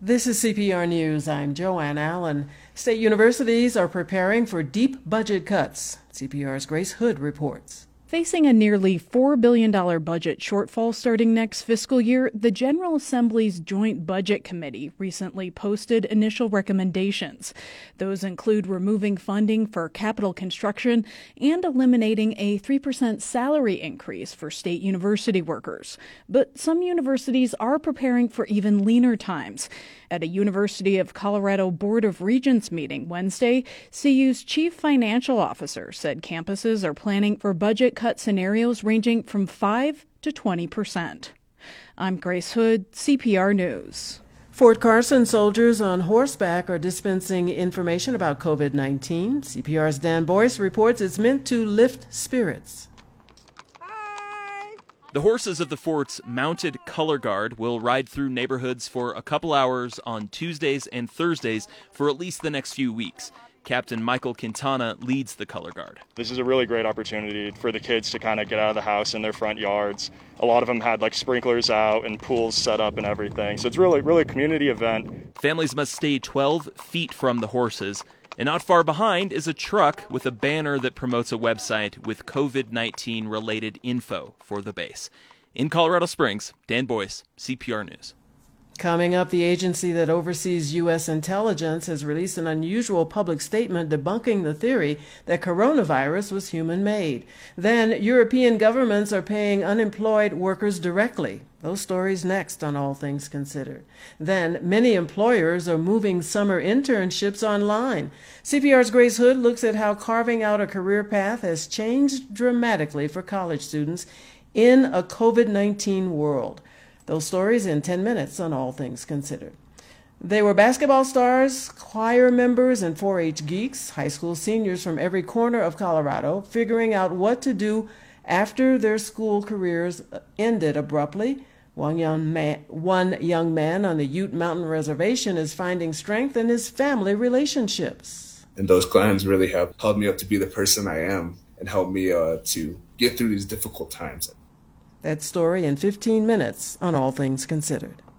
This is CPR News. I'm Joanne Allen. State universities are preparing for deep budget cuts. CPR's Grace Hood reports. Facing a nearly $4 billion budget shortfall starting next fiscal year, the General Assembly's Joint Budget Committee recently posted initial recommendations. Those include removing funding for capital construction and eliminating a 3% salary increase for state university workers. But some universities are preparing for even leaner times. At a University of Colorado Board of Regents meeting Wednesday, CU's chief financial officer said campuses are planning for budget cut scenarios ranging from 5 to 20%. I'm Grace Hood, CPR News. Fort Carson soldiers on horseback are dispensing information about COVID-19. CPR's Dan Boyce reports it's meant to lift spirits. The horses of the fort's mounted color guard will ride through neighborhoods for a couple hours on Tuesdays and Thursdays for at least the next few weeks. Captain Michael Quintana leads the color guard. This is a really great opportunity for the kids to kind of get out of the house in their front yards. A lot of them had sprinklers out and pools set up and everything. So it's really a community event. Families must stay 12 feet from the horses. And not far behind is a truck with a banner that promotes a website with COVID-19 related info for the base. In Colorado Springs, Dan Boyce, CPR News. Coming up, the agency that oversees U.S. intelligence has released an unusual public statement debunking the theory that coronavirus was human-made. Then, European governments are paying unemployed workers directly. Those stories next on All Things Considered. Then, many employers are moving summer internships online. CPR's Grace Hood looks at how carving out a career path has changed dramatically for college students in a COVID-19 world. Those stories in 10 minutes on All Things Considered. They were basketball stars, choir members, and 4-H geeks, high school seniors from every corner of Colorado, figuring out what to do after their school careers ended abruptly. One young man on the Ute Mountain Reservation is finding strength in his family relationships. And those clans really have helped me up to be the person I am and helped me to get through these difficult times. That story in 15 minutes on All Things Considered.